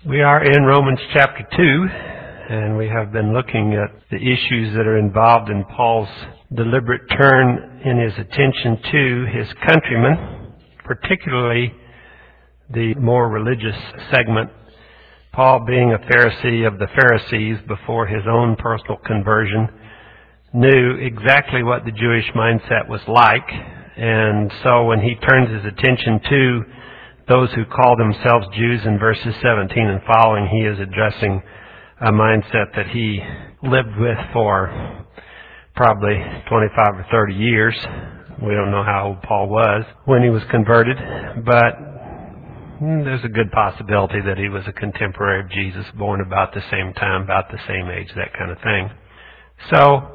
We are in Romans chapter 2, and we have been looking at the issues that are involved in Paul's deliberate turn in his attention to his countrymen, particularly the more religious segment. Paul, being a Pharisee of the Pharisees before his own personal conversion, knew exactly what the Jewish mindset was like, and so when he turns his attention to those who call themselves Jews in verses 17 and following, he is addressing a mindset that he lived with for probably 25 or 30 years. We don't know how old Paul was when he was converted, but there's a good possibility that he was a contemporary of Jesus, born about the same time, about the same age, that kind of thing. So,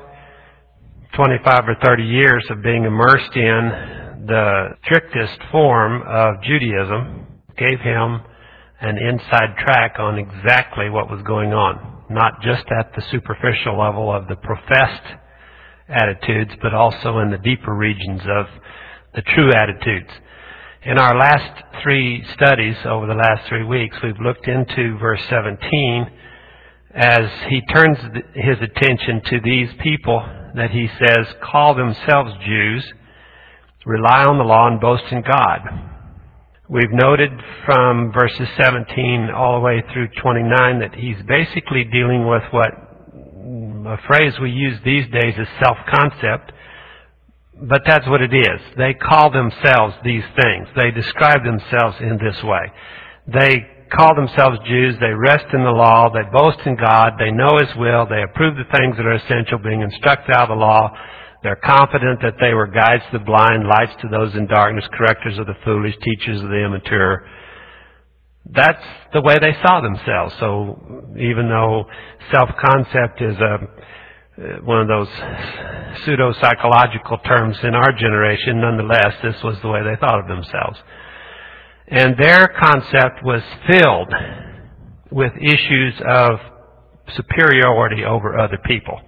25 or 30 years of being immersed in the strictest form of Judaism gave him an inside track on exactly what was going on, not just at the superficial level of the professed attitudes, but also in the deeper regions of the true attitudes. In our last three studies over the last 3 weeks, we've looked into verse 17 as he turns his attention to these people that he says call themselves Jews, rely on the law, and boast in God. We've noted from verses 17 all the way through 29 that he's basically dealing with what a phrase we use these days is self-concept, but that's what it is. They call themselves these things. They describe themselves in this way. They call themselves Jews, they rest in the law, they boast in God, they know His will, they approve the things that are essential, being instructed out of the law. They're confident that they were guides to the blind, lights to those in darkness, correctors of the foolish, teachers of the immature. That's the way they saw themselves. So even though self-concept is one of those pseudo-psychological terms in our generation, nonetheless, this was the way they thought of themselves. And their concept was filled with issues of superiority over other people.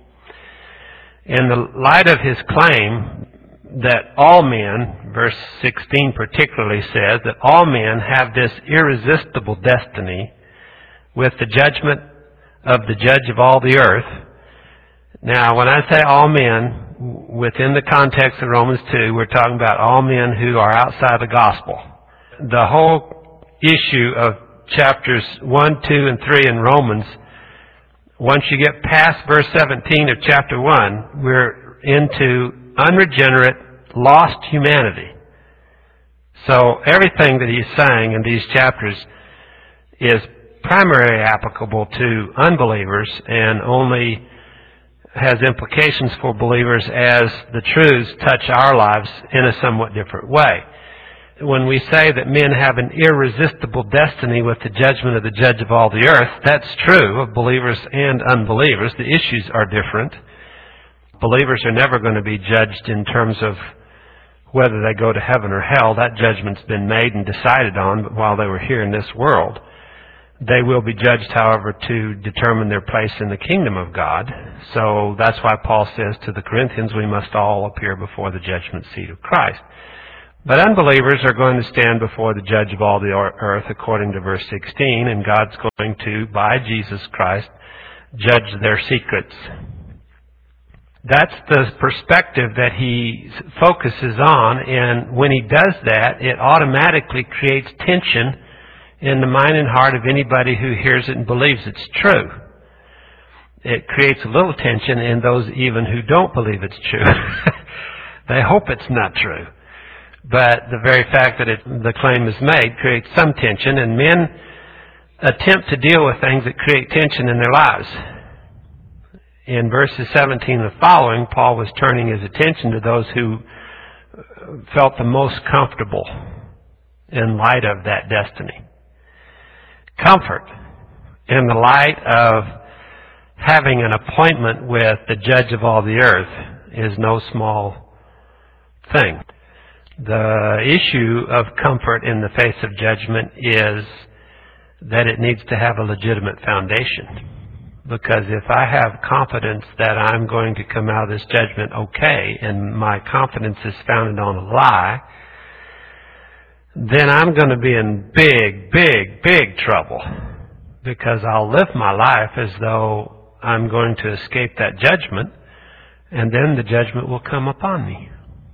In the light of his claim that all men, verse 16 particularly says, that all men have this irresistible destiny with the judgment of the judge of all the earth. Now, when I say all men, within the context of Romans 2, we're talking about all men who are outside the gospel. The whole issue of chapters 1, 2, and 3 in Romans, once you get past verse 17 of chapter 1, we're into unregenerate, lost humanity. So everything that he's saying in these chapters is primarily applicable to unbelievers and only has implications for believers as the truths touch our lives in a somewhat different way. When we say that men have an irresistible destiny with the judgment of the judge of all the earth, that's true of believers and unbelievers. The issues are different. Believers are never going to be judged in terms of whether they go to heaven or hell. That judgment's been made and decided on while they were here in this world. They will be judged, however, to determine their place in the kingdom of God. So that's why Paul says to the Corinthians, we must all appear before the judgment seat of Christ. But unbelievers are going to stand before the judge of all the earth, according to verse 16, and God's going to, by Jesus Christ, judge their secrets. That's the perspective that he focuses on, and when he does that, it automatically creates tension in the mind and heart of anybody who hears it and believes it's true. It creates a little tension in those even who don't believe it's true. They hope it's not true. But the very fact that the claim is made creates some tension, and men attempt to deal with things that create tension in their lives. In verses 17 and following, Paul was turning his attention to those who felt the most comfortable in light of that destiny. Comfort in the light of having an appointment with the judge of all the earth is no small thing. The issue of comfort in the face of judgment is that it needs to have a legitimate foundation. Because if I have confidence that I'm going to come out of this judgment okay, and my confidence is founded on a lie, then I'm going to be in big trouble. because I'll live my life as though I'm going to escape that judgment, and then the judgment will come upon me.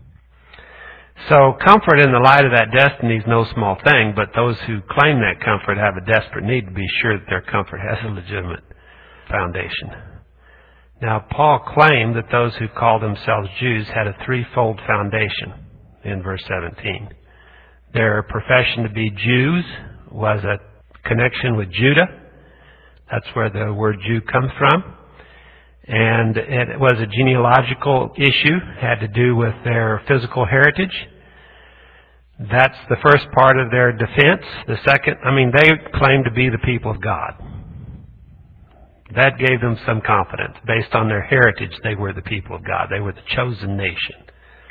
So comfort in the light of that destiny is no small thing, but those who claim that comfort have a desperate need to be sure that their comfort has a legitimate foundation. Now, Paul claimed that those who called themselves Jews had a threefold foundation in verse 17. Their profession to be Jews was a connection with Judah. That's where the word Jew comes from. And it was a genealogical issue, had to do with their physical heritage. That's the first part of their defense. The second, they claimed to be the people of God. That gave them some confidence. Based on their heritage, they were the people of God. They were the chosen nation.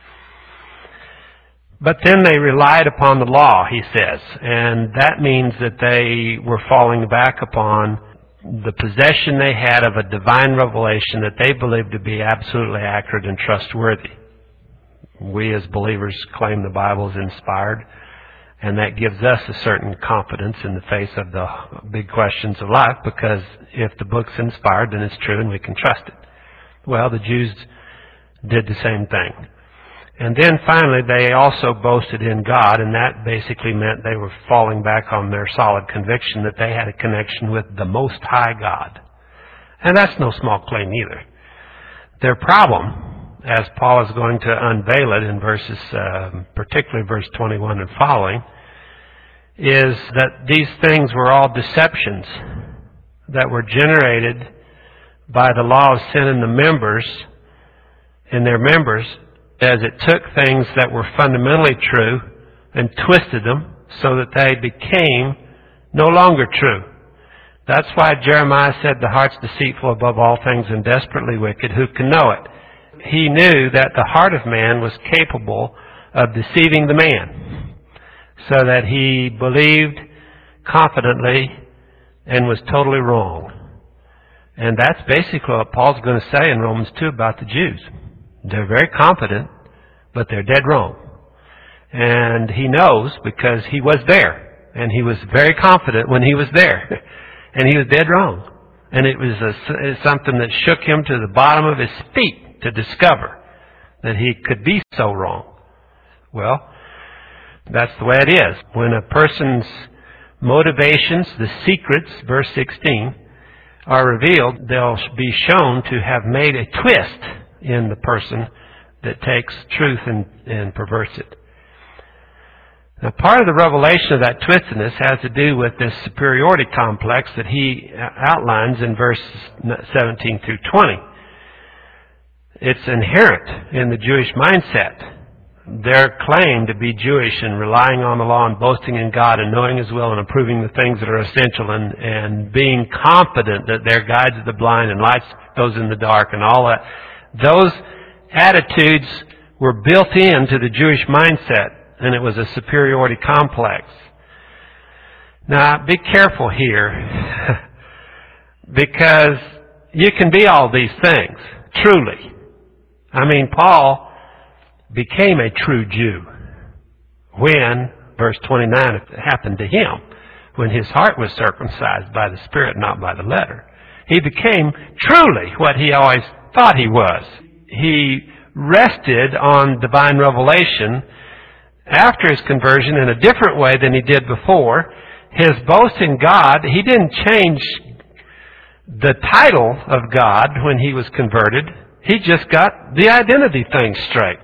But then they relied upon the law, he says, and that means that they were falling back upon the possession they had of a divine revelation that they believed to be absolutely accurate and trustworthy. We as believers claim the Bible is inspired, and that gives us a certain confidence in the face of the big questions of life, because if the book's inspired, then it's true and we can trust it. Well, the Jews did the same thing. And then finally, they also boasted in God, and that basically meant they were falling back on their solid conviction that they had a connection with the Most High God. And that's no small claim either. Their problem, as Paul is going to unveil it in verses, particularly verse 21 and following, is that these things were all deceptions that were generated by the law of sin in their members, as it took things that were fundamentally true and twisted them so that they became no longer true. That's why Jeremiah said, the heart's deceitful above all things and desperately wicked. Who can know it? He knew that the heart of man was capable of deceiving the man, so that he believed confidently and was totally wrong. And that's basically what Paul's going to say in Romans 2 about the Jews. They're very confident, but they're dead wrong. And he knows because he was there. And he was very confident when he was there. And he was dead wrong. And it was something that shook him to the bottom of his feet to discover that he could be so wrong. Well, that's the way it is. When a person's motivations, the secrets, verse 16, are revealed, they'll be shown to have made a twist in the person that takes truth and perverts it. Now, part of the revelation of that twistedness has to do with this superiority complex that he outlines in verses 17 through 20. It's inherent in the Jewish mindset. Their claim to be Jewish and relying on the law and boasting in God and knowing His will and approving the things that are essential and being confident that they're guides of the blind and lights those in the dark and all that. Those attitudes were built into the Jewish mindset, and it was a superiority complex. Now, be careful here, because you can be all these things, truly. Paul became a true Jew when, verse 29, it happened to him, when his heart was circumcised by the Spirit, not by the letter. He became truly what he always thought he was. He rested on divine revelation after his conversion in a different way than he did before. His boast in God, he didn't change the title of God when he was converted. He just got the identity thing straight.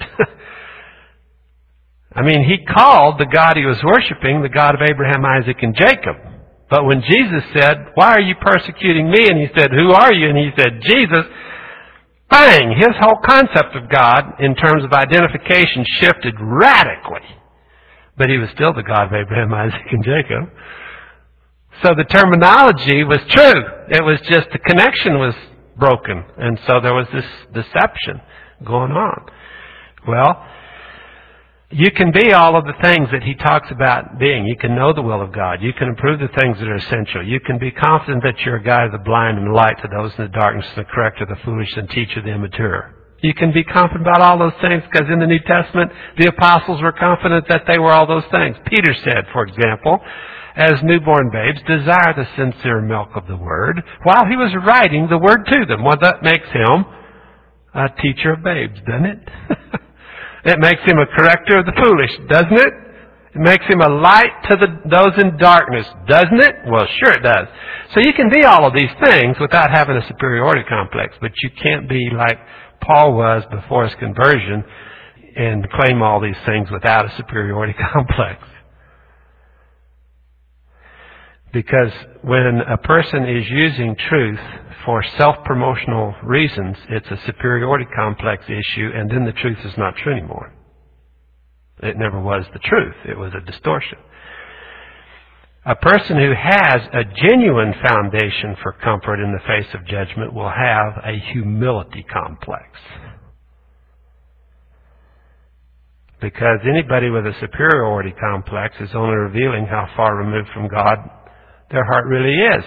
He called the God he was worshiping the God of Abraham, Isaac, and Jacob. But when Jesus said, "Why are you persecuting me?" and he said, "Who are you?" and he said, "Jesus," bang! His whole concept of God in terms of identification shifted radically. But he was still the God of Abraham, Isaac, and Jacob. So the terminology was true. It was just the connection was broken. And so there was this deception going on. Well, you can be all of the things that he talks about being. You can know the will of God. You can approve the things that are essential. You can be confident that you're a guide of the blind and the light to those in the darkness, and the corrector, the foolish, and teacher, the immature. You can be confident about all those things because in the New Testament, the apostles were confident that they were all those things. Peter said, for example, as newborn babes, desire the sincere milk of the Word, while he was writing the Word to them. Well, that makes him a teacher of babes, doesn't it? It makes him a corrector of the foolish, doesn't it? It makes him a light to those in darkness, doesn't it? Well, sure it does. So you can be all of these things without having a superiority complex, but you can't be like Paul was before his conversion and claim all these things without a superiority complex. Because when a person is using truth for self-promotional reasons, it's a superiority complex issue, and then the truth is not true anymore. It never was the truth. It was a distortion. A person who has a genuine foundation for comfort in the face of judgment will have a humility complex. Because anybody with a superiority complex is only revealing how far removed from God their heart really is.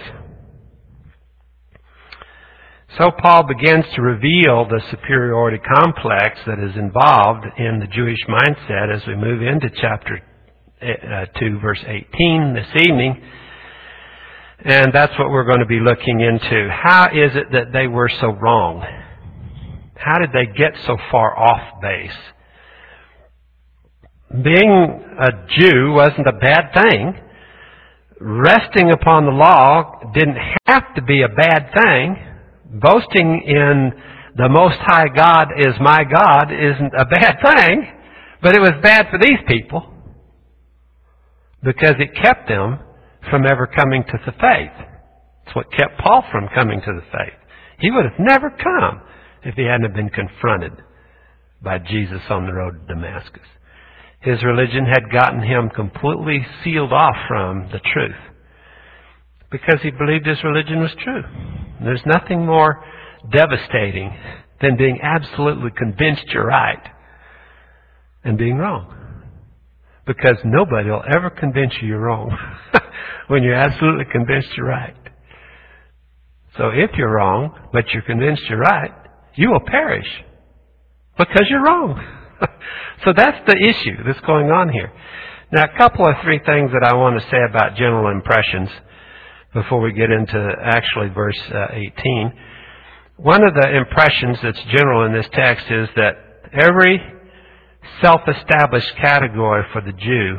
So Paul begins to reveal the superiority complex that is involved in the Jewish mindset as we move into chapter 2, verse 18 this evening. And that's what we're going to be looking into. How is it that they were so wrong? How did they get so far off base? Being a Jew wasn't a bad thing. Resting upon the law didn't have to be a bad thing. Boasting in the Most High God is my God isn't a bad thing, but it was bad for these people because it kept them from ever coming to the faith. It's what kept Paul from coming to the faith. He would have never come if he hadn't been confronted by Jesus on the road to Damascus. His religion had gotten him completely sealed off from the truth because he believed his religion was true. There's nothing more devastating than being absolutely convinced you're right and being wrong. Because nobody will ever convince you you're wrong when you're absolutely convinced you're right. So if you're wrong, but you're convinced you're right, you will perish because you're wrong. So that's the issue that's going on here. Now, a couple of three things that I want to say about general impressions before we get into actually verse 18. One of the impressions that's general in this text is that every self-established category for the Jew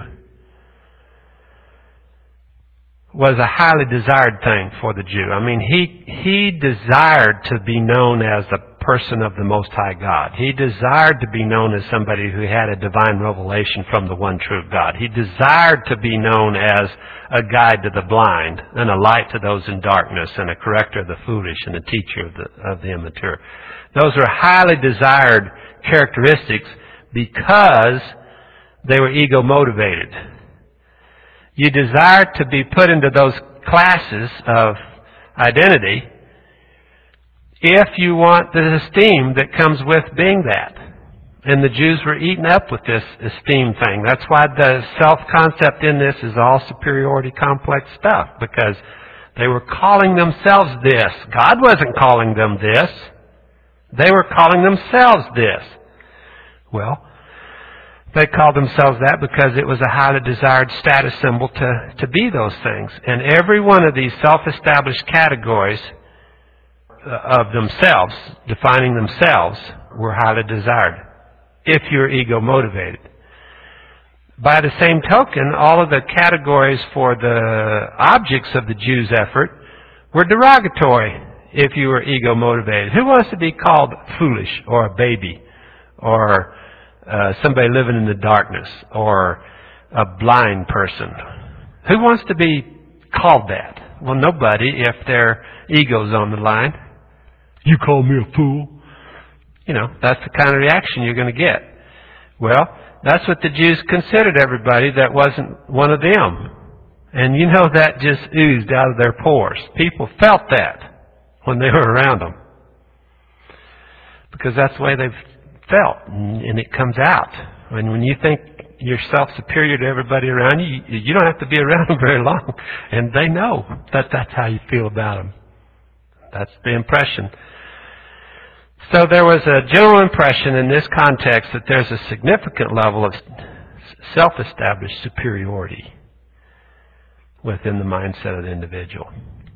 was a highly desired thing for the Jew. I mean, he desired to be known as the person of the Most High God. He desired to be known as somebody who had a divine revelation from the one true God. He desired to be known as a guide to the blind and a light to those in darkness and a corrector of the foolish and a teacher of the immature. Those are highly desired characteristics because they were ego motivated. You desire to be put into those classes of identity if you want the esteem that comes with being that. And the Jews were eaten up with this esteem thing. That's why the self-concept in this is all superiority complex stuff, because they were calling themselves this. God wasn't calling them this. They were calling themselves this. Well, they called themselves that because it was a highly desired status symbol to be those things. And every one of these self-established categories of themselves, defining themselves, were highly desired if you're ego motivated. By the same token, all of the categories for the objects of the Jews' effort were derogatory if you were ego motivated. Who wants to be called foolish or a baby or somebody living in the darkness or a blind person? Who wants to be called that? Well, nobody if their ego's on the line. You call me a fool? You know, that's the kind of reaction you're going to get. Well, that's what the Jews considered everybody that wasn't one of them. And you know that just oozed out of their pores. People felt that when they were around them. Because that's the way they've felt. And it comes out. And when you think yourself superior to everybody around you, you don't have to be around them very long. And they know that that's how you feel about them. That's the impression. So there was a general impression in this context that there's a significant level of self-established superiority within the mindset of the individual.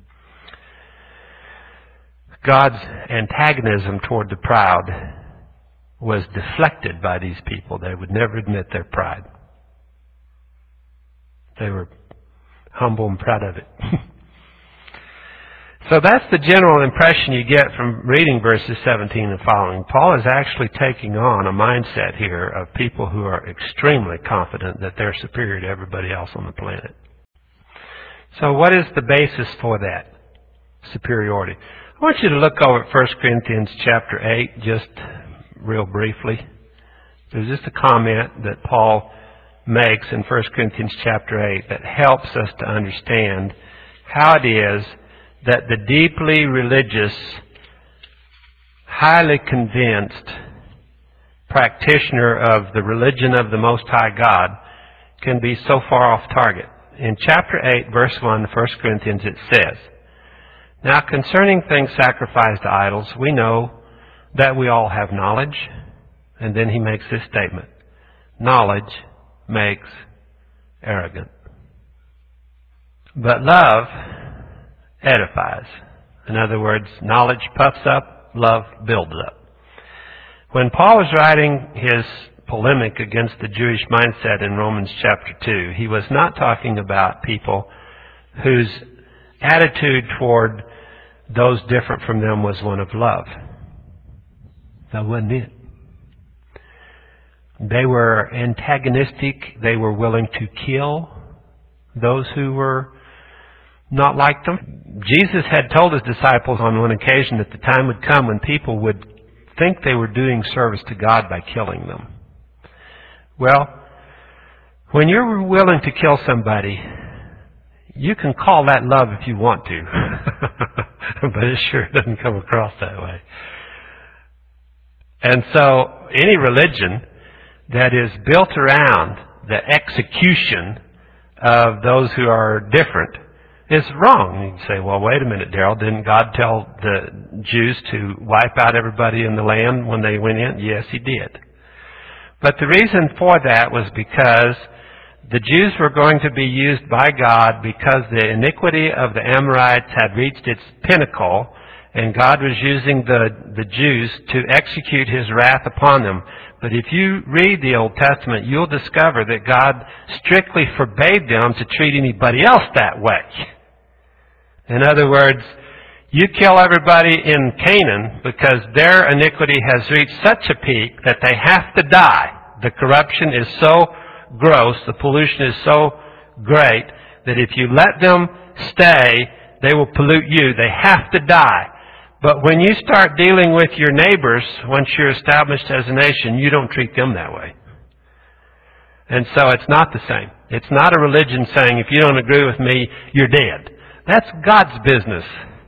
God's antagonism toward the proud was deflected by these people. They would never admit their pride. They were humble and proud of it. So that's the general impression you get from reading verses 17 and following. Paul is actually taking on a mindset here of people who are extremely confident that they're superior to everybody else on the planet. So what is the basis for that superiority? I want you to look over at 1 Corinthians chapter 8 just real briefly. There's just a comment that Paul makes in 1 Corinthians chapter 8 that helps us to understand how it is that the deeply religious, highly convinced practitioner of the religion of the Most High God can be so far off target. In chapter 8, verse 1, 1 Corinthians, it says, "Now concerning things sacrificed to idols, we know that we all have knowledge." And then he makes this statement, "Knowledge makes arrogant. But love edifies." In other words, knowledge puffs up, love builds up. When Paul was writing his polemic against the Jewish mindset in Romans chapter 2, he was not talking about people whose attitude toward those different from them was one of love. That wasn't it. They were antagonistic. They were willing to kill those who were not like them. Jesus had told his disciples on one occasion that the time would come when people would think they were doing service to God by killing them. Well, when you're willing to kill somebody, you can call that love if you want to. But it sure doesn't come across that way. And so any religion that is built around the execution of those who are different is wrong. You can say, well, wait a minute, Darrell, didn't God tell the Jews to wipe out everybody in the land when they went in? Yes, He did. But the reason for that was because the Jews were going to be used by God because the iniquity of the Amorites had reached its pinnacle, and God was using the Jews to execute His wrath upon them. But if you read the Old Testament, you'll discover that God strictly forbade them to treat anybody else that way. In other words, you kill everybody in Canaan because their iniquity has reached such a peak that they have to die. The corruption is so gross, the pollution is so great, that if you let them stay, they will pollute you. They have to die. But when you start dealing with your neighbors, once you're established as a nation, you don't treat them that way. And so it's not the same. It's not a religion saying, if you don't agree with me, you're dead. That's God's business.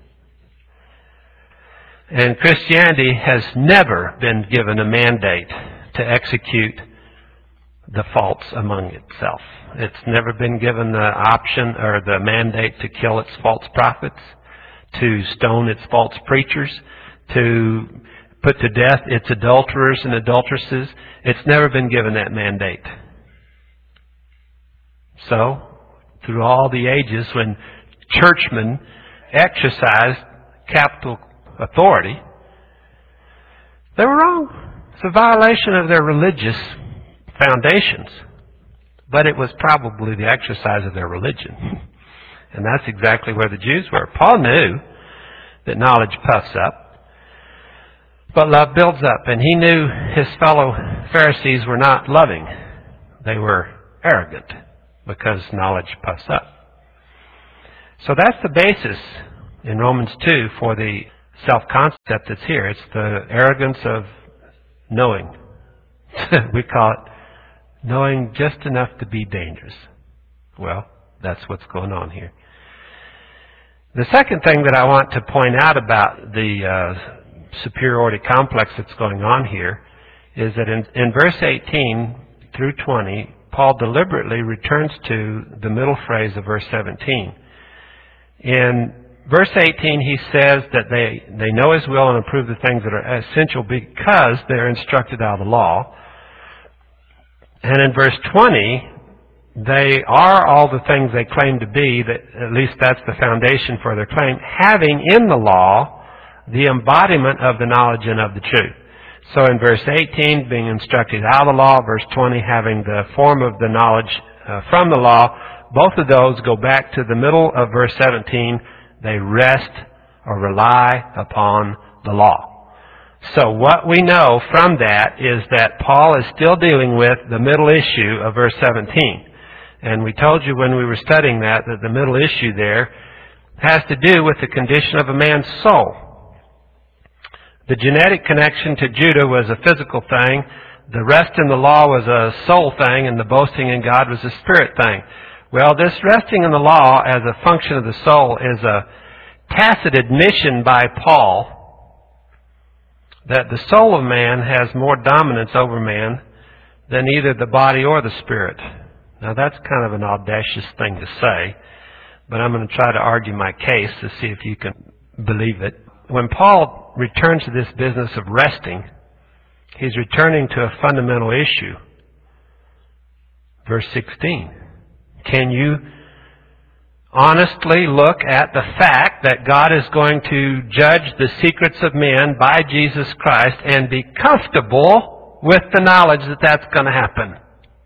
And Christianity has never been given a mandate to execute the faults among itself. It's never been given the option or the mandate to kill its false prophets, to stone its false preachers, to put to death its adulterers and adulteresses. It's never been given that mandate. So, through all the ages, when churchmen exercised capital authority, they were wrong. It's a violation of their religious foundations. But it was probably the exercise of their religion. And that's exactly where the Jews were. Paul knew that knowledge puffs up, but love builds up. And he knew his fellow Pharisees were not loving. They were arrogant because knowledge puffs up. So that's the basis in Romans 2 for the self-concept that's here. It's the arrogance of knowing. We call it knowing just enough to be dangerous. Well, that's what's going on here. The second thing that I want to point out about the superiority complex that's going on here is that in verse 18 through 20, Paul deliberately returns to the middle phrase of verse 17. In verse 18, he says that they know His will and approve the things that are essential because they're instructed out of the law. And in verse 20, they are all the things they claim to be, that at least that's the foundation for their claim, having in the law the embodiment of the knowledge and of the truth. So in verse 18, being instructed out of the law, verse 20, having the form of the knowledge from the law, both of those go back to the middle of verse 17. They rest or rely upon the law. So what we know from that is that Paul is still dealing with the middle issue of verse 17. And we told you when we were studying that the middle issue there has to do with the condition of a man's soul. The genetic connection to Judah was a physical thing. The rest in the law was a soul thing, and the boasting in God was a spirit thing. Well, this resting in the law as a function of the soul is a tacit admission by Paul that the soul of man has more dominance over man than either the body or the spirit. Now, that's kind of an audacious thing to say, but I'm going to try to argue my case to see if you can believe it. When Paul returns to this business of resting, he's returning to a fundamental issue. Verse 16. Can you honestly look at the fact that God is going to judge the secrets of men by Jesus Christ and be comfortable with the knowledge that that's going to happen?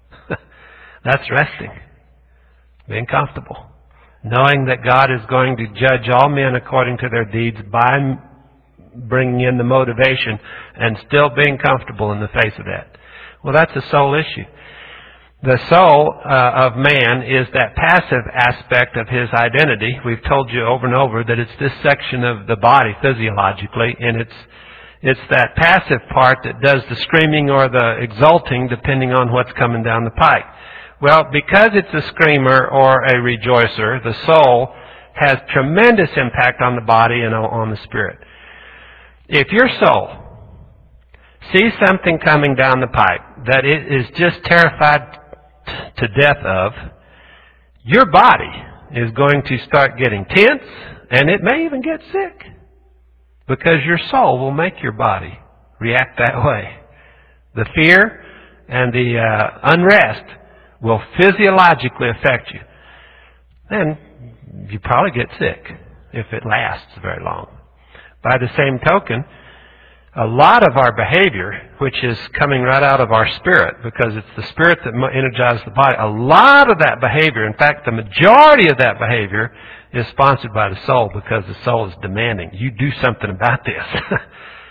That's resting. Being comfortable. Knowing that God is going to judge all men according to their deeds by bringing in the motivation and still being comfortable in the face of that. Well, that's a soul issue. The soul of man is that passive aspect of his identity. We've told you over and over that it's this section of the body physiologically, and it's that passive part that does the screaming or the exulting depending on what's coming down the pike. Well, because it's a screamer or a rejoicer, the soul has tremendous impact on the body and on the spirit. If your soul sees something coming down the pipe that it is just terrified to death of, your body is going to start getting tense, and it may even get sick, because your soul will make your body react that way. The fear and the unrest will physiologically affect you. Then you probably get sick if it lasts very long. By the same token, a lot of our behavior, which is coming right out of our spirit, because it's the spirit that energizes the body, a lot of that behavior, in fact, the majority of that behavior is sponsored by the soul, because the soul is demanding, you do something about this.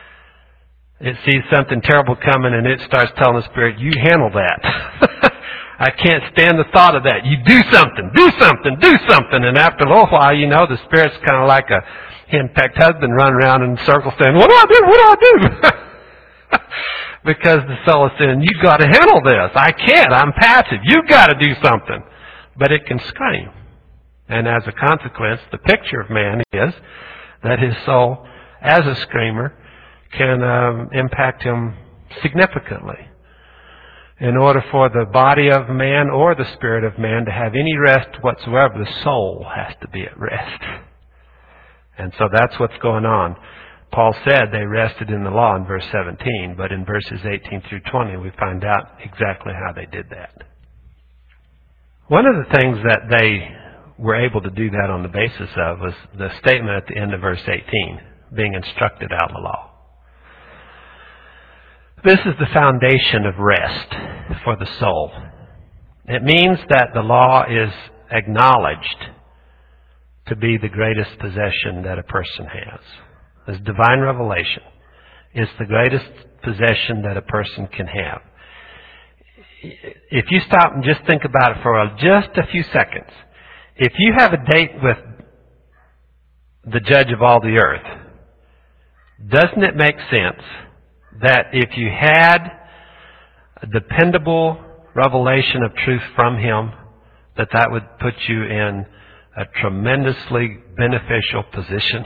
It sees something terrible coming and it starts telling the spirit, you handle that. I can't stand the thought of that. You do something, do something, do something. And after a little while, you know, the spirit's kind of like a henpecked husband running around in circles saying, what do I do? What do I do? Because the soul is saying, you've got to handle this. I can't. I'm passive. You've got to do something. But it can scream. And as a consequence, the picture of man is that his soul, as a screamer, can impact him significantly. In order for the body of man or the spirit of man to have any rest whatsoever, the soul has to be at rest. And so that's what's going on. Paul said they rested in the law in verse 17, but in verses 18 through 20 we find out exactly how they did that. One of the things that they were able to do that on the basis of was the statement at the end of verse 18, being instructed out of the law. This is the foundation of rest for the soul. It means that the law is acknowledged to be the greatest possession that a person has. This divine revelation is the greatest possession that a person can have. If you stop and just think about it for just a few seconds, if you have a date with the judge of all the earth, doesn't it make sense that if you had a dependable revelation of truth from him, that would put you in a tremendously beneficial position?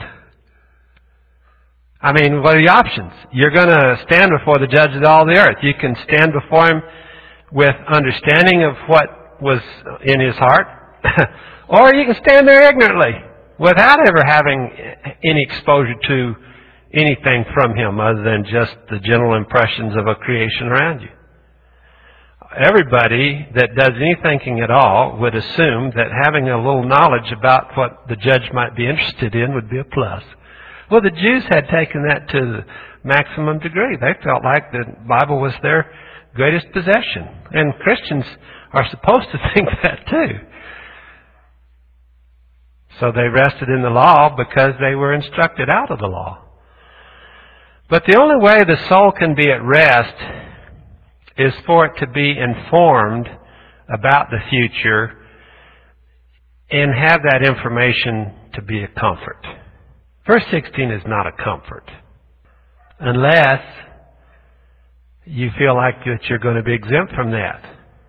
I mean, what are the options? You're going to stand before the judge of all the earth. You can stand before him with understanding of what was in his heart, or you can stand there ignorantly without ever having any exposure to anything from Him other than just the general impressions of a creation around you. Everybody that does any thinking at all would assume that having a little knowledge about what the judge might be interested in would be a plus. Well, the Jews had taken that to the maximum degree. They felt like the Bible was their greatest possession. And Christians are supposed to think that too. So they rested in the law because they were instructed out of the law. But the only way the soul can be at rest is for it to be informed about the future and have that information to be a comfort. Verse 16 is not a comfort unless you feel like that you're going to be exempt from that.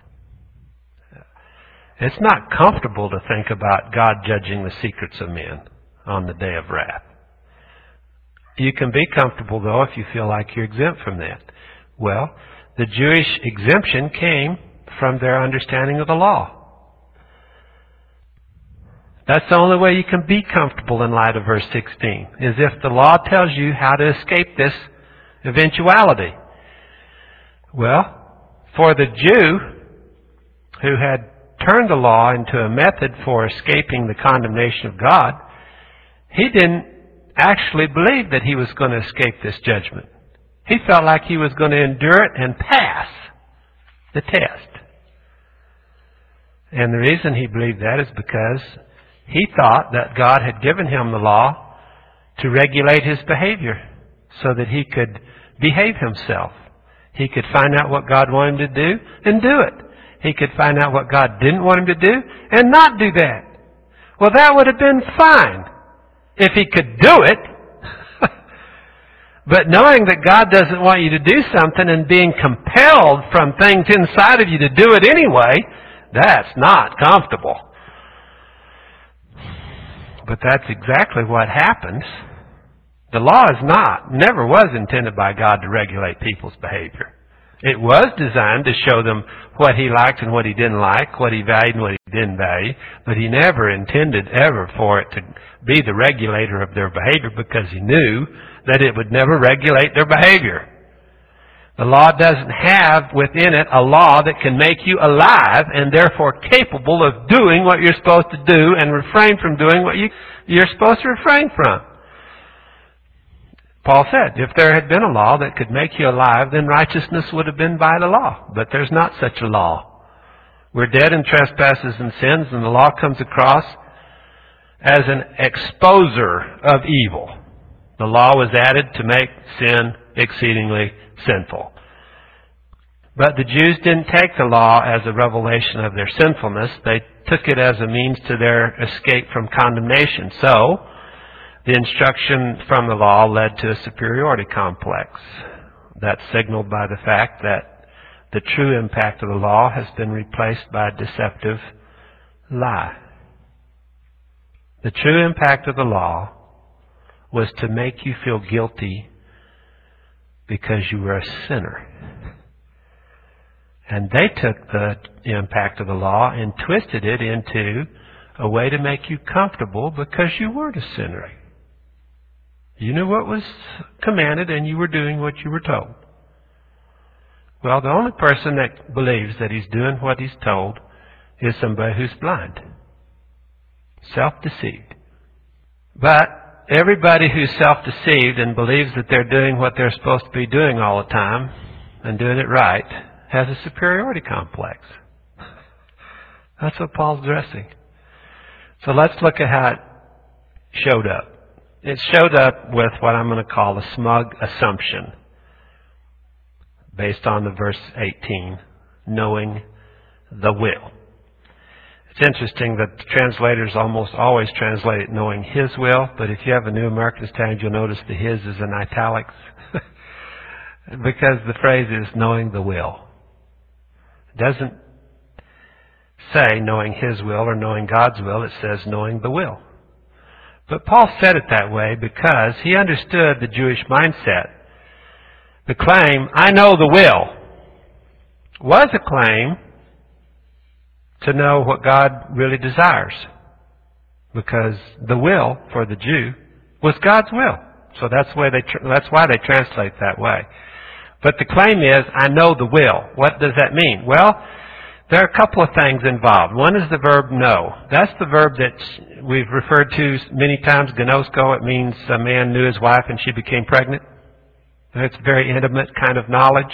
It's not comfortable to think about God judging the secrets of men on the day of wrath. You can be comfortable, though, if you feel like you're exempt from that. Well, the Jewish exemption came from their understanding of the law. That's the only way you can be comfortable in light of verse 16, is if the law tells you how to escape this eventuality. Well, for the Jew who had turned the law into a method for escaping the condemnation of God, he didn't actually believe that he was going to escape this judgment. He felt like he was going to endure it and pass the test. And the reason he believed that is because he thought that God had given him the law to regulate his behavior so that he could behave himself. He could find out what God wanted him to do and do it. He could find out what God didn't want him to do and not do that. Well, that would have been fine if he could do it. But knowing that God doesn't want you to do something and being compelled from things inside of you to do it anyway, that's not comfortable. But that's exactly what happens. The law never was intended by God to regulate people's behavior. It was designed to show them what He liked and what He didn't like, what He valued and what He didn't value, but He never intended ever for it to be the regulator of their behavior, because He knew that it would never regulate their behavior. The law doesn't have within it a law that can make you alive and therefore capable of doing what you're supposed to do and refrain from doing what you're supposed to refrain from. Paul said, if there had been a law that could make you alive, then righteousness would have been by the law. But there's not such a law. We're dead in trespasses and sins, and the law comes across as an exposer of evil. The law was added to make sin exceedingly sinful. But the Jews didn't take the law as a revelation of their sinfulness. They took it as a means to their escape from condemnation. So, the instruction from the law led to a superiority complex. That's signaled by the fact that the true impact of the law has been replaced by a deceptive lie. The true impact of the law was to make you feel guilty because you were a sinner. And they took the impact of the law and twisted it into a way to make you comfortable because you weren't a sinner. You knew what was commanded and you were doing what you were told. Well, the only person that believes that he's doing what he's told is somebody who's blind. Self-deceived. But everybody who's self-deceived and believes that they're doing what they're supposed to be doing all the time and doing it right has a superiority complex. That's what Paul's addressing. So let's look at how it showed up. It showed up with what I'm going to call a smug assumption based on the verse 18, knowing the will. It's interesting that the translators almost always translate it knowing His will, but if you have a New American Standard, you'll notice the His is in italics because the phrase is knowing the will. It doesn't say knowing His will or knowing God's will, it says knowing the will. But Paul said it that way because he understood the Jewish mindset. The claim, I know the will, was a claim to know what God really desires. because the will for the Jew was God's will. So that's why they translate that way. But the claim is, I know the will. What does that mean? Well, there are a couple of things involved. One is the verb know. That's the verb that we've referred to many times, gnosko. It means a man knew his wife and she became pregnant. It's very intimate kind of knowledge.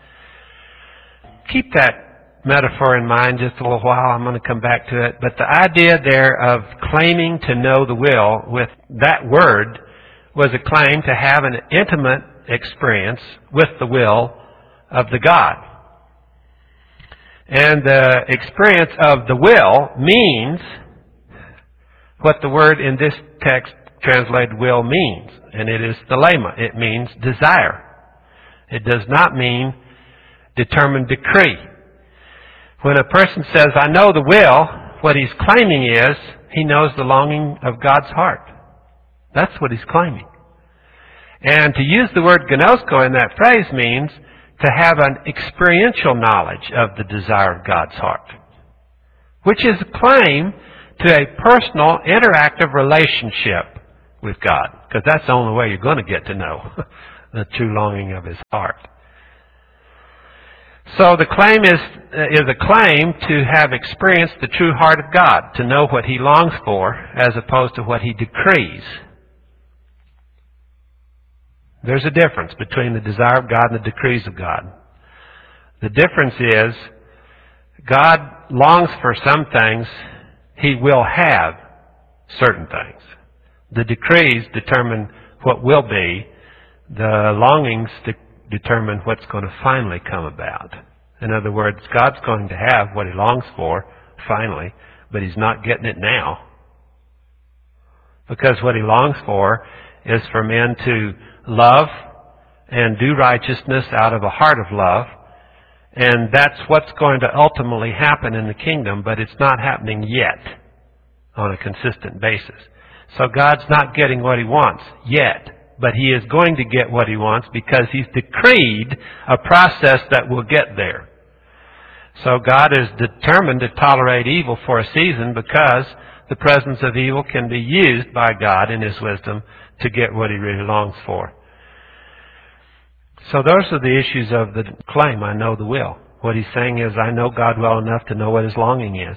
Keep that metaphor in mind just a little while. I'm going to come back to it. But the idea there of claiming to know the will with that word was a claim to have an intimate experience with the will of the God. And the experience of the will means what the word in this text translated will means. And it is thelema. It means desire. It does not mean determined decree. When a person says, I know the will, what he's claiming is he knows the longing of God's heart. That's what he's claiming. And to use the word gnosko in that phrase means to have an experiential knowledge of the desire of God's heart, which is a claim to a personal, interactive relationship with God, because that's the only way you're going to get to know the true longing of His heart. So the claim is a claim to have experienced the true heart of God, to know what He longs for as opposed to what He decrees. There's a difference between the desire of God and the decrees of God. The difference is God longs for some things. He will have certain things. The decrees determine what will be. The longings determine what's going to finally come about. In other words, God's going to have what He longs for finally, but He's not getting it now. Because what He longs for is for men to love and do righteousness out of a heart of love. And that's what's going to ultimately happen in the kingdom, but it's not happening yet on a consistent basis. So God's not getting what He wants yet, but He is going to get what He wants because He's decreed a process that will get there. So God is determined to tolerate evil for a season because the presence of evil can be used by God in His wisdom to get what He really longs for. So those are the issues of the claim, I know the will. What he's saying is, I know God well enough to know what His longing is.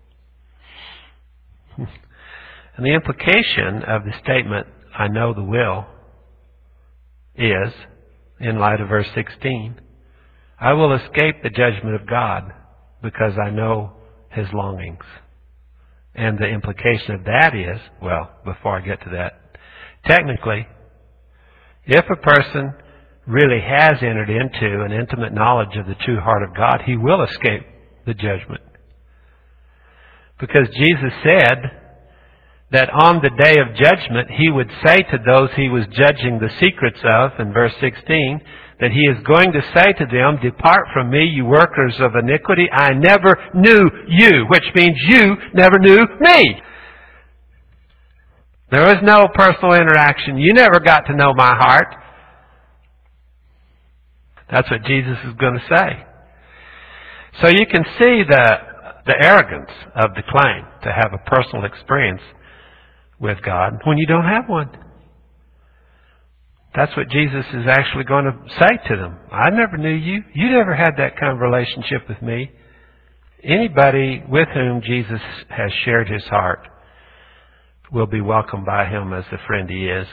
And the implication of the statement, I know the will, is, in light of verse 16, I will escape the judgment of God because I know His longings. And the implication of that is, well, before I get to that, technically, if a person really has entered into an intimate knowledge of the true heart of God, he will escape the judgment. Because Jesus said that on the day of judgment, He would say to those He was judging the secrets of, in verse 16, that He is going to say to them, depart from me, you workers of iniquity, I never knew you, which means you never knew me. There was no personal interaction. You never got to know my heart. That's what Jesus is going to say. So you can see the arrogance of the claim to have a personal experience with God when you don't have one. That's what Jesus is actually going to say to them. I never knew you. You never had that kind of relationship with me. Anybody with whom Jesus has shared His heart will be welcomed by Him as the friend He is.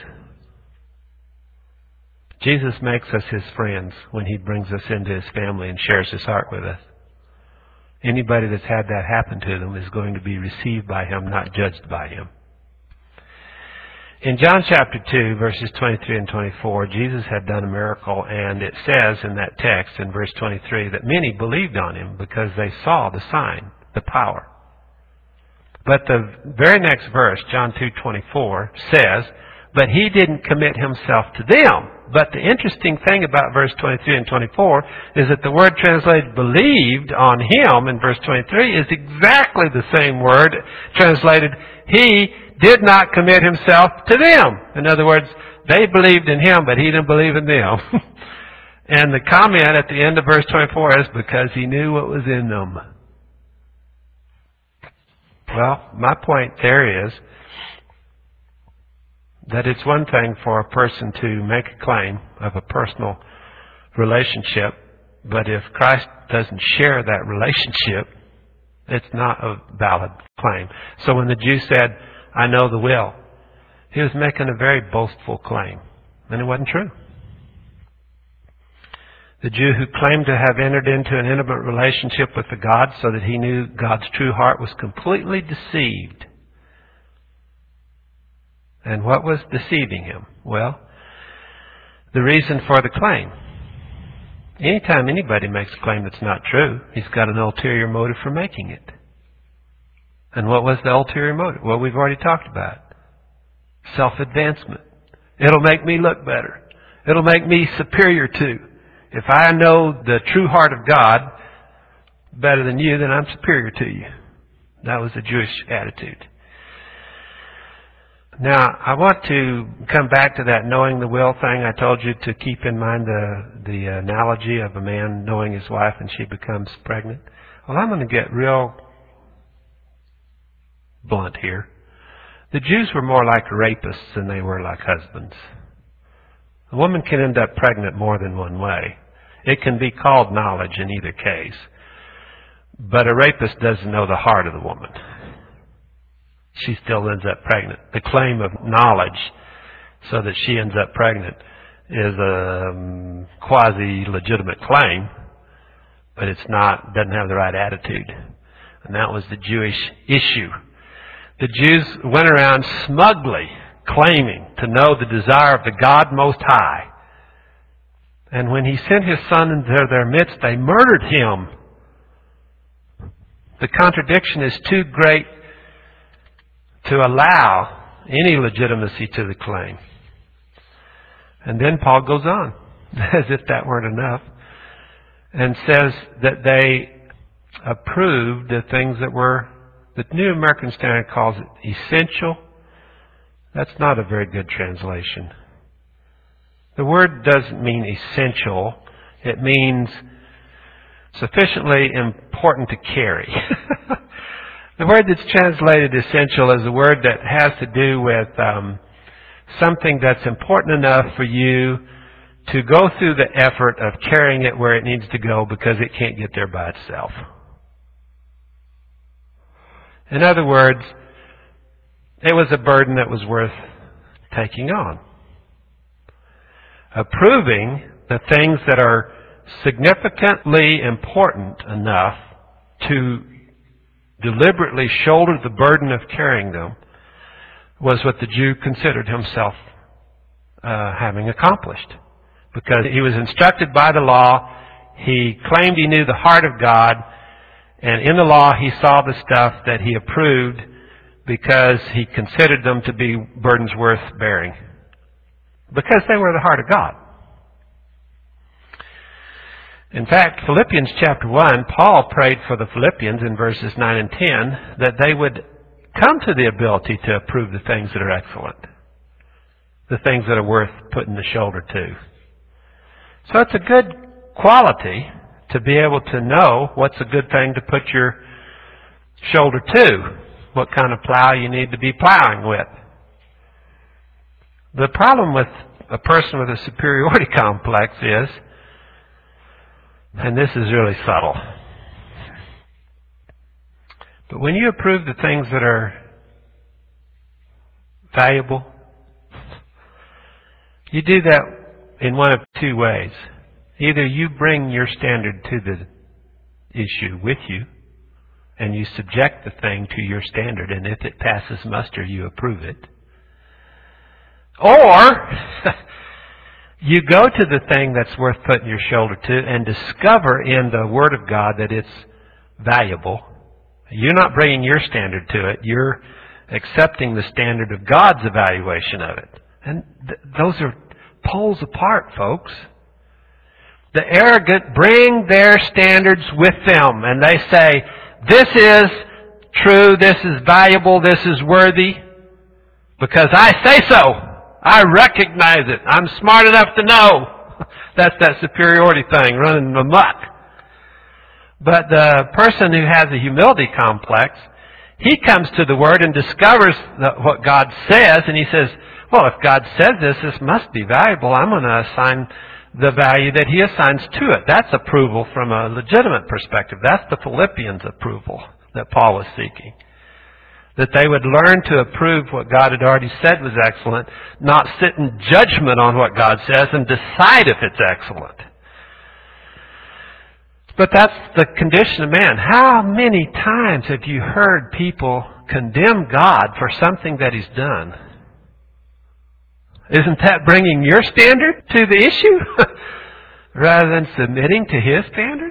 Jesus makes us His friends when He brings us into His family and shares His heart with us. Anybody that's had that happen to them is going to be received by Him, not judged by Him. In John chapter 2, verses 23 and 24, Jesus had done a miracle, and it says in that text, in verse 23, that many believed on Him because they saw the sign, the power. But the very next verse, John 2:24, says, but He didn't commit Himself to them. But the interesting thing about verse 23 and 24 is that the word translated believed on Him in verse 23 is exactly the same word translated He did not commit Himself to them. In other words, they believed in Him, but He didn't believe in them. And the comment at the end of verse 24 is because He knew what was in them. Well, my point there is that it's one thing for a person to make a claim of a personal relationship, but if Christ doesn't share that relationship, it's not a valid claim. So when the Jew said, I know the will, he was making a very boastful claim, and it wasn't true. The Jew who claimed to have entered into an intimate relationship with the God so that he knew God's true heart was completely deceived. And what was deceiving him? Well, the reason for the claim. Anytime anybody makes a claim that's not true, he's got an ulterior motive for making it. And what was the ulterior motive? Well, we've already talked about it. Self-advancement. It'll make me look better. It'll make me superior to. If I know the true heart of God better than you, then I'm superior to you. That was the Jewish attitude. Now, I want to come back to that knowing the will thing. I told you to keep in mind the analogy of a man knowing his wife and she becomes pregnant. Well, I'm going to get real blunt here. The Jews were more like rapists than they were like husbands. A woman can end up pregnant more than one way. It can be called knowledge in either case. But a rapist doesn't know the heart of the woman. She still ends up pregnant. The claim of knowledge so that she ends up pregnant is a quasi-legitimate claim, but it's not, doesn't have the right attitude. And that was the Jewish issue. The Jews went around smugly claiming to know the desire of the God Most High. And when He sent His Son into their midst, they murdered Him. The contradiction is too great to allow any legitimacy to the claim. And then Paul goes on, as if that weren't enough, and says that they approved the things that were, the New American Standard calls it essential. That's not a very good translation. The word doesn't mean essential. It means sufficiently important to carry. The word that's translated essential is a word that has to do with something that's important enough for you to go through the effort of carrying it where it needs to go because it can't get there by itself. In other words, it was a burden that was worth taking on. Approving the things that are significantly important enough to deliberately shoulder the burden of carrying them was what the Jew considered himself having accomplished. Because he was instructed by the law, he claimed he knew the heart of God, and in the law he saw the stuff that he approved because he considered them to be burdens worth bearing. Because they were the heart of God. In fact, Philippians chapter 1, Paul prayed for the Philippians in verses 9 and 10 that they would come to the ability to approve the things that are excellent. The things that are worth putting the shoulder to. So it's a good quality to be able to know what's a good thing to put your shoulder to. What kind of plow you need to be plowing with. The problem with a person with a superiority complex is, and this is really subtle, but when you approve the things that are valuable, you do that in one of two ways. Either you bring your standard to the issue with you, and you subject the thing to your standard, and if it passes muster, you approve it. Or you go to the thing that's worth putting your shoulder to and discover in the Word of God that it's valuable. You're not bringing your standard to it. You're accepting the standard of God's evaluation of it. And those are poles apart, folks. The arrogant bring their standards with them, and they say, this is true, this is valuable, this is worthy, because I say so. I recognize it. I'm smart enough to know. That's that superiority thing, running amok. But the person who has a humility complex, he comes to the Word and discovers what God says, and he says, well, if God says this must be valuable, I'm going to assign the value that He assigns to it. That's approval from a legitimate perspective. That's the Philippians' approval that Paul was seeking. That they would learn to approve what God had already said was excellent, not sit in judgment on what God says and decide if it's excellent. But that's the condition of man. How many times have you heard people condemn God for something that He's done? Isn't that bringing your standard to the issue rather than submitting to His standard?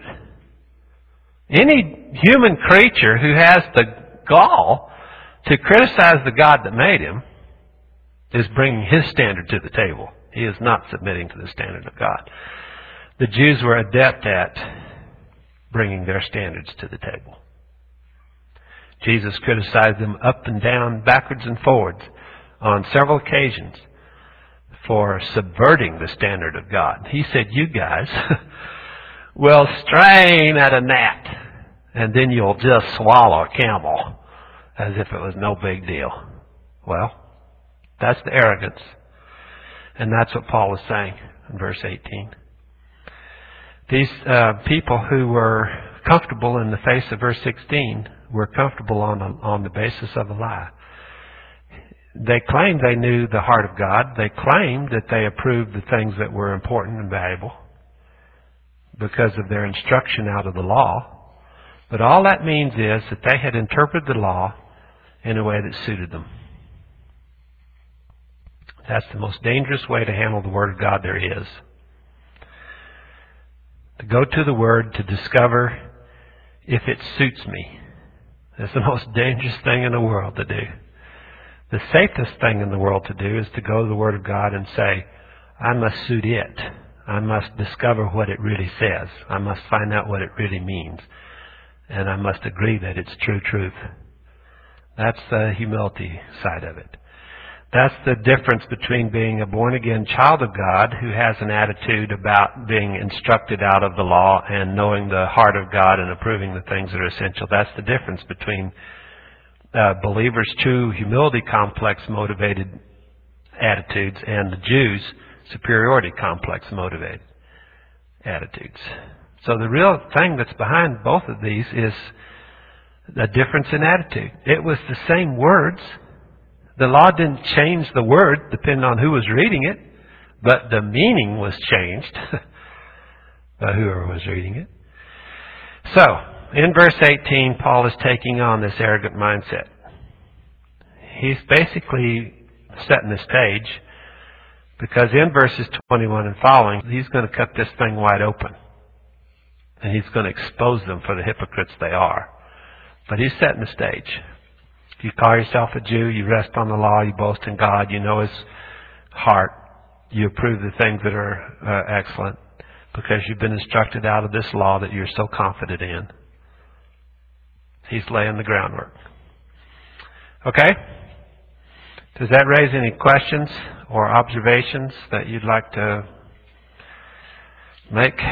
Any human creature who has the gall to criticize the God that made him is bringing his standard to the table. He is not submitting to the standard of God. The Jews were adept at bringing their standards to the table. Jesus criticized them up and down, backwards and forwards on several occasions for subverting the standard of God. He said, you guys will strain at a gnat and then you'll just swallow a camel as if it was no big deal. Well, that's the arrogance. And that's what Paul is saying in verse 18. These people who were comfortable in the face of verse 16 were comfortable on the basis of a lie. They claimed they knew the heart of God. They claimed that they approved the things that were important and valuable because of their instruction out of the law. But all that means is that they had interpreted the law in a way that suited them. That's the most dangerous way to handle the Word of God there is. To go to the Word to discover if it suits me. That's the most dangerous thing in the world to do. The safest thing in the world to do is to go to the Word of God and say, I must suit it. I must discover what it really says. I must find out what it really means. And I must agree that it's true truth. That's the humility side of it. That's the difference between being a born-again child of God who has an attitude about being instructed out of the law and knowing the heart of God and approving the things that are essential. That's the difference between believers' true humility complex motivated attitudes and the Jews' superiority complex motivated attitudes. So the real thing that's behind both of these is a difference in attitude. It was the same words. The law didn't change the word depending on who was reading it, but the meaning was changed by whoever was reading it. So, in verse 18, Paul is taking on this arrogant mindset. He's basically setting the stage because in verses 21 and following, he's going to cut this thing wide open. And he's going to expose them for the hypocrites they are. But he's setting the stage. You call yourself a Jew, you rest on the law, you boast in God, you know His heart, you approve the things that are excellent because you've been instructed out of this law that you're so confident in. He's laying the groundwork. Okay? Does that raise any questions or observations that you'd like to make?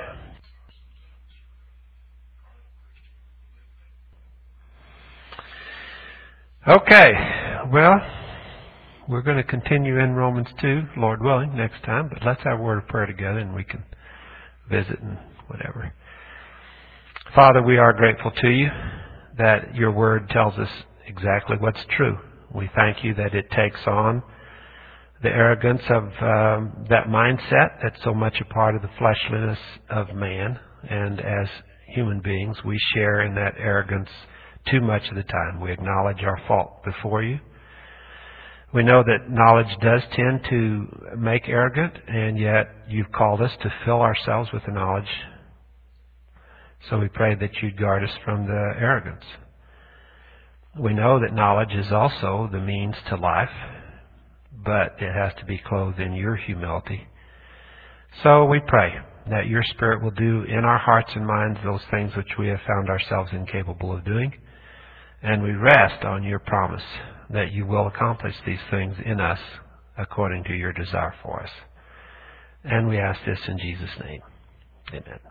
Okay, well, we're going to continue in Romans 2, Lord willing, next time, but let's have a word of prayer together and we can visit and whatever. Father, we are grateful to You that Your Word tells us exactly what's true. We thank You that it takes on the arrogance of that mindset that's so much a part of the fleshliness of man, and as human beings, we share in that arrogance too much of the time. We acknowledge our fault before You. We know that knowledge does tend to make arrogant, and yet You've called us to fill ourselves with the knowledge. So we pray that You'd guard us from the arrogance. We know that knowledge is also the means to life, but it has to be clothed in Your humility. So we pray that Your Spirit will do in our hearts and minds those things which we have found ourselves incapable of doing. And we rest on Your promise that You will accomplish these things in us according to Your desire for us. And we ask this in Jesus' name. Amen.